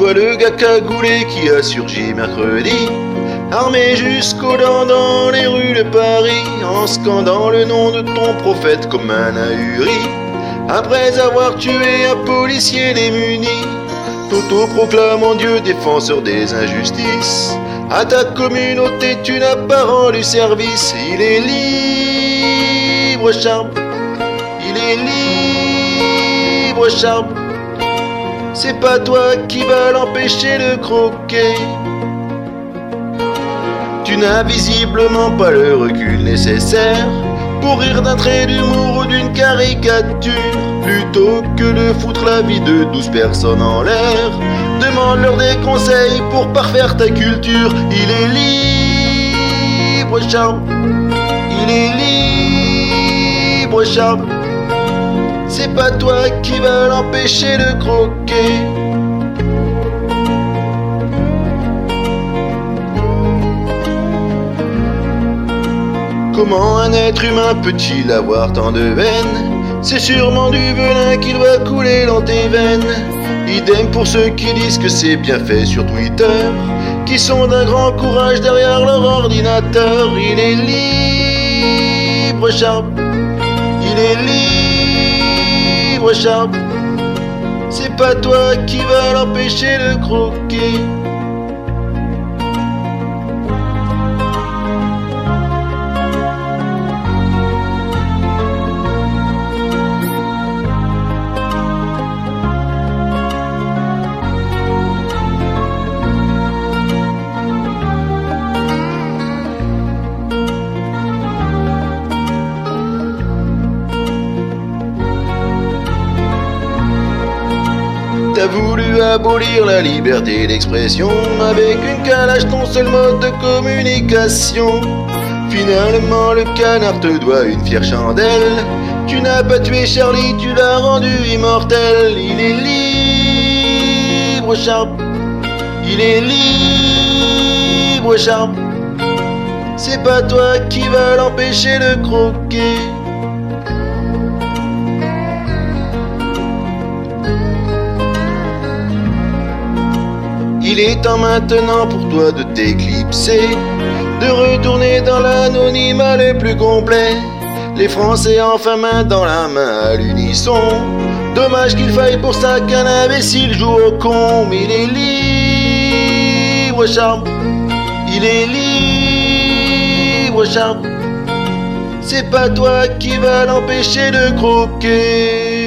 toi le gars cagoulé qui a surgi mercredi, armé jusqu'aux dents dans les rues de Paris, en scandant le nom de ton prophète comme un ahuri. Après avoir tué un policier démuni, t'auto-proclamant Dieu défenseur des injustices. À ta communauté tu n'as pas rendu service. Il est libre Charme, il est libre Charme. C'est pas toi qui vas l'empêcher de croquer. Tu n'as visiblement pas le recul nécessaire pour rire d'un trait d'humour ou d'une caricature. Plutôt que de foutre la vie de 12 personnes en l'air, demande-leur des conseils pour parfaire ta culture. Il est libre Charme, il est libre Charme. C'est pas toi qui vas l'empêcher de croquer. Comment un être humain peut-il avoir tant de haine? C'est sûrement du venin qui doit couler dans tes veines. Idem pour ceux qui disent que c'est bien fait sur Twitter, qui sont d'un grand courage derrière leur ordinateur. Il est libre Charme, il est libre Charme. C'est pas toi qui vas l'empêcher de croquer. T'as voulu abolir la liberté d'expression, avec une calage ton seul mode de communication. Finalement le canard te doit une fière chandelle. Tu n'as pas tué Charlie, tu l'as rendu immortel. Il est libre Charme, il est libre Charme. C'est pas toi qui vas l'empêcher de croquer. Il est temps maintenant pour toi de t'éclipser, de retourner dans l'anonymat le plus complet. Les Français enfin main dans la main à l'unisson. Dommage qu'il faille pour ça qu'un imbécile joue au con. Mais il est libre Charme, il est libre Charme. C'est pas toi qui vas l'empêcher de croquer.